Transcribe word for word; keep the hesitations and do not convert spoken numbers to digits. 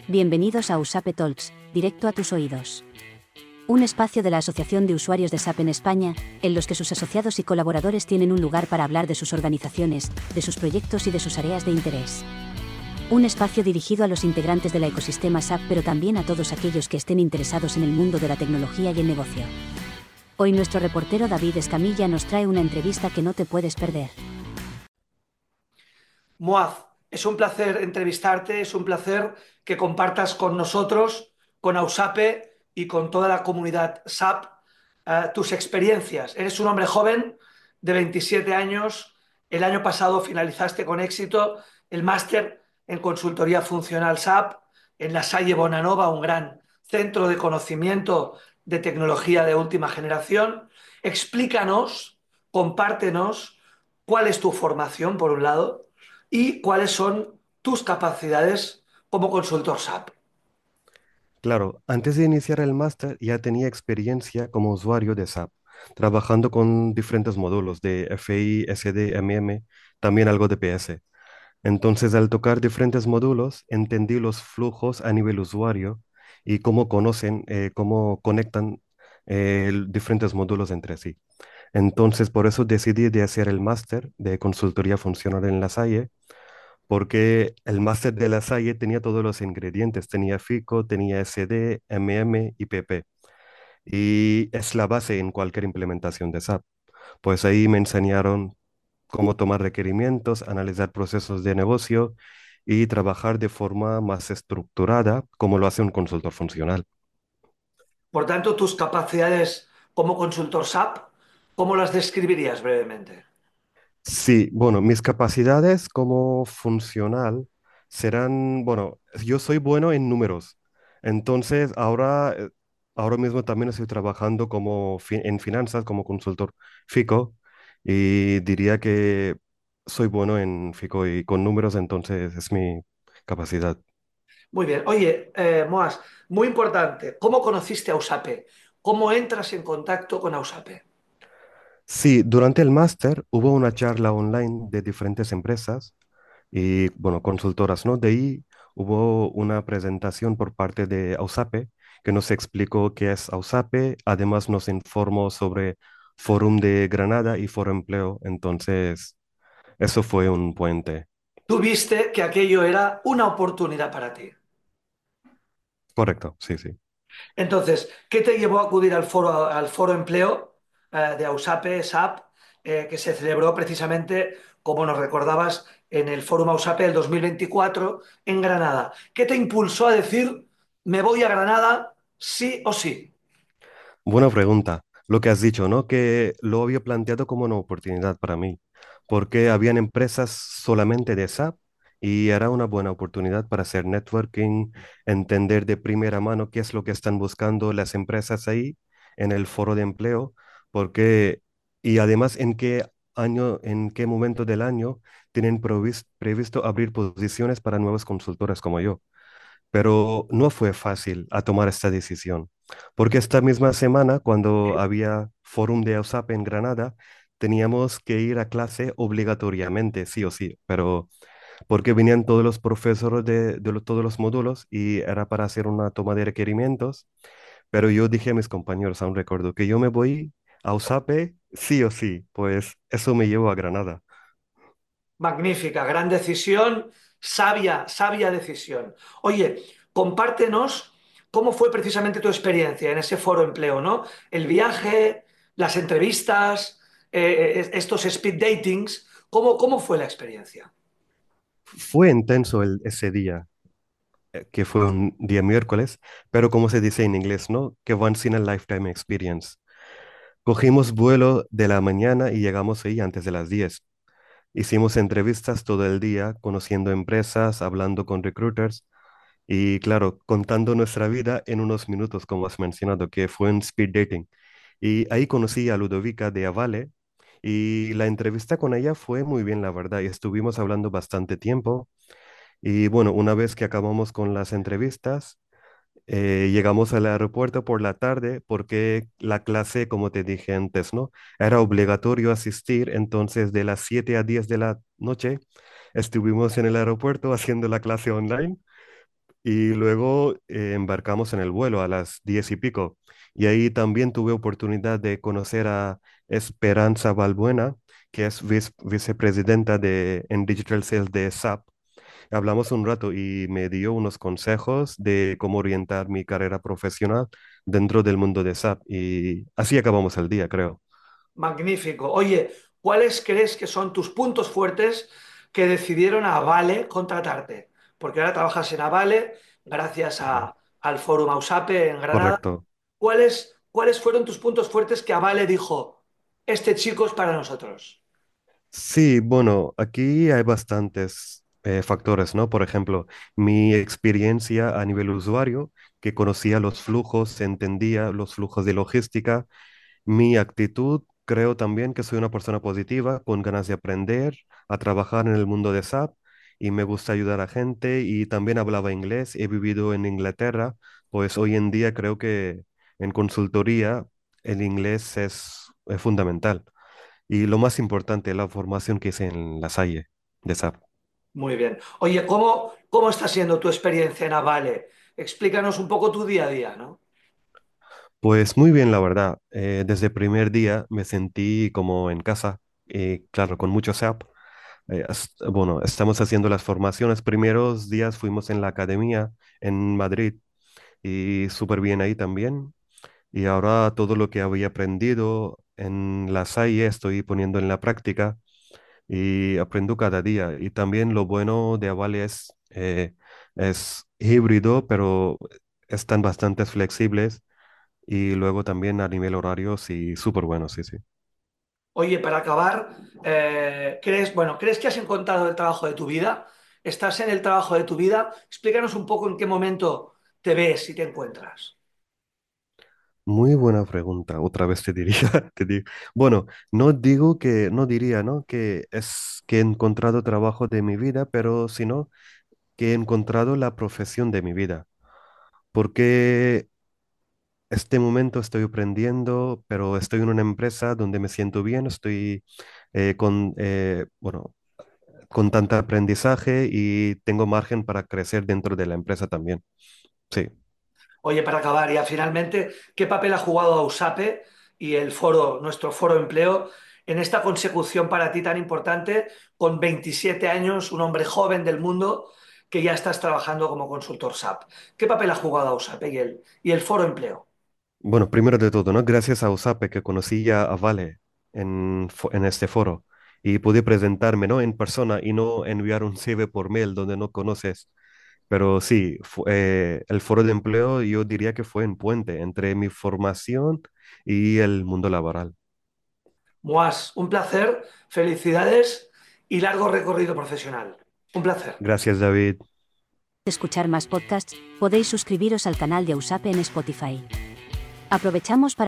Bienvenidos a USAPE Talks, directo a tus oídos. Un espacio de la Asociación de Usuarios de S A P en España, en los que sus asociados y colaboradores tienen un lugar para hablar de sus organizaciones, de sus proyectos y de sus áreas de interés. Un espacio dirigido a los integrantes del ecosistema S A P, pero también a todos aquellos que estén interesados en el mundo de la tecnología y el negocio. Hoy nuestro reportero David Escamilla nos trae una entrevista que no te puedes perder. Moaz, es un placer entrevistarte, es un placer que compartas con nosotros, con AUSAPE y con toda la comunidad S A P eh, tus experiencias. Eres un hombre joven de veintisiete años. El año pasado finalizaste con éxito el máster en consultoría funcional S A P en La Salle Bonanova, un gran centro de conocimiento de tecnología de última generación. Explícanos, compártenos cuál es tu formación, por un lado, y cuáles son tus capacidades como consultor S A P. Claro, antes de iniciar el máster ya tenía experiencia como usuario de S A P, trabajando con diferentes módulos de F I, S D, M M, también algo de P S. Entonces, al tocar diferentes módulos, entendí los flujos a nivel usuario y cómo conocen, eh, cómo conectan eh, el- diferentes módulos entre sí. Entonces, por eso decidí de hacer el máster de consultoría funcional en La Salle porque el máster de La Salle tenía todos los ingredientes, tenía FICO, tenía S D, M M y P P, y es la base en cualquier implementación de S A P. Pues ahí me enseñaron cómo tomar requerimientos, analizar procesos de negocio y trabajar de forma más estructurada, como lo hace un consultor funcional. Por tanto, tus capacidades como consultor S A P, ¿cómo las describirías brevemente? Sí, bueno, mis capacidades como funcional serán, bueno, yo soy bueno en números, entonces ahora, eh, ahora mismo también estoy trabajando como fi- en finanzas como consultor FICO y diría que soy bueno en FICO y con números, entonces es mi capacidad. Muy bien. Oye, eh, Moaz, muy importante, ¿cómo conociste a USAPE? ¿Cómo entras en contacto con AUSAPE? Sí, durante el máster hubo una charla online de diferentes empresas y, bueno, consultoras, ¿no? De ahí hubo una presentación por parte de AUSAPE que nos explicó qué es AUSAPE, además nos informó sobre Forum de Granada y Foro Empleo, entonces eso fue un puente. Tú viste que aquello era una oportunidad para ti. Correcto, sí, sí. Entonces, ¿qué te llevó a acudir al foro, al foro empleo eh, de AUSAPE, S A P, eh, que se celebró precisamente, como nos recordabas, en el Fórum AUSAPE del dos mil veinticuatro en Granada? ¿Qué te impulsó a decir, me voy a Granada sí o sí? Buena pregunta. Lo que has dicho, ¿no? Que lo había planteado como una oportunidad para mí, porque habían empresas solamente de S A P y era una buena oportunidad para hacer networking, entender de primera mano qué es lo que están buscando las empresas ahí en el foro de empleo, porque, y además en qué año, en qué momento del año tienen provis- previsto abrir posiciones para nuevas consultoras como yo, pero no fue fácil a tomar esta decisión, porque esta misma semana, cuando había Fórum de AUSAP en Granada, teníamos que ir a clase obligatoriamente, sí o sí, pero porque venían todos los profesores de, de lo- todos los módulos y era para hacer una toma de requerimientos, pero yo dije a mis compañeros, aún recuerdo, que yo me voy a AUSAPE sí o sí, pues eso me llevó a Granada. Magnífica, gran decisión, sabia, sabia decisión. Oye, compártenos cómo fue precisamente tu experiencia en ese foro empleo, ¿no? El viaje, las entrevistas, eh, eh, estos speed datings, ¿cómo, cómo fue la experiencia? Fue intenso el, ese día, eh, que fue un día miércoles, pero como se dice en inglés, ¿no? Que once in a lifetime experience. Cogimos vuelo de la mañana y llegamos ahí antes de las diez. Hicimos entrevistas todo el día, conociendo empresas, hablando con recruiters y, claro, contando nuestra vida en unos minutos, como has mencionado, que fue un speed dating. Y ahí conocí a Ludovica de Avale y la entrevista con ella fue muy bien, la verdad, y estuvimos hablando bastante tiempo. Y bueno, una vez que acabamos con las entrevistas, eh, llegamos al aeropuerto por la tarde porque la clase, como te dije antes, ¿no? Era obligatorio asistir, entonces de las siete a diez de la noche estuvimos en el aeropuerto haciendo la clase online Y luego eh, embarcamos en el vuelo a las diez y pico. Y ahí también tuve oportunidad de conocer a Esperanza Balbuena, que es vice- vicepresidenta de, en Digital Sales de S A P. Hablamos un rato y me dio unos consejos de cómo orientar mi carrera profesional dentro del mundo de S A P. Y así acabamos el día, creo. Magnífico. Oye, ¿cuáles crees que son tus puntos fuertes que decidieron a Avale contratarte? Porque ahora trabajas en Avale gracias Ujú. a- al Fórum Ausape en Granada. Correcto. ¿Cuáles, cuáles fueron tus puntos fuertes que Avale dijo, este chico es para nosotros? Sí, bueno, aquí hay bastantes eh, factores, ¿no? Por ejemplo, mi experiencia a nivel usuario, que conocía los flujos, entendía los flujos de logística, mi actitud, creo también que soy una persona positiva, con ganas de aprender, a trabajar en el mundo de S A P y me gusta ayudar a gente y también hablaba inglés, he vivido en Inglaterra, pues hoy en día creo que en consultoría el inglés es es fundamental. Y lo más importante, la formación que hice en La Salle de S A P. Muy bien. Oye, ¿cómo, cómo está siendo tu experiencia en Avale? Explícanos un poco tu día a día, ¿no? Pues muy bien, la verdad. Eh, desde el primer día me sentí como en casa, y claro, con mucho S A P. Eh, as- bueno, estamos haciendo las formaciones. Primeros días fuimos en la academia en Madrid y súper bien ahí también. Y ahora todo lo que había aprendido en La Salle estoy poniendo en la práctica y aprendo cada día. Y también lo bueno de Avale es, eh, es híbrido, pero están bastante flexibles y luego también a nivel horario, sí, súper bueno, sí, sí. Oye, para acabar, eh, ¿crees, bueno, ¿crees que has encontrado el trabajo de tu vida? ¿Estás en el trabajo de tu vida? Explícanos un poco en qué momento te ves y te encuentras. Muy buena pregunta, otra vez te diría, te digo. Bueno, no digo que, no diría, ¿no? Que es que he encontrado trabajo de mi vida, pero sino que he encontrado la profesión de mi vida. Porque este momento estoy aprendiendo, pero estoy en una empresa donde me siento bien, estoy eh, con, eh, bueno, con tanto aprendizaje y tengo margen para crecer dentro de la empresa también. Sí. Oye, para acabar, ya finalmente, ¿qué papel ha jugado Ausape y el foro, nuestro foro empleo, en esta consecución para ti tan importante, con veintisiete años, un hombre joven del mundo, que ya estás trabajando como consultor S A P? ¿Qué papel ha jugado Ausape y el, y el foro empleo? Bueno, primero de todo, ¿no? Gracias a USAPE que conocí ya a Vale en, fo- en este foro y pude presentarme, ¿no? En persona y no enviar un C V por mail donde no conoces. Pero sí, fu- eh, el foro de empleo yo diría que fue un puente entre mi formación y el mundo laboral. Moas, un placer, felicidades y largo recorrido profesional. Un placer. Gracias, David. Escuchar más podcasts, podéis suscribiros al canal de Ausape en Spotify. Aprovechamos para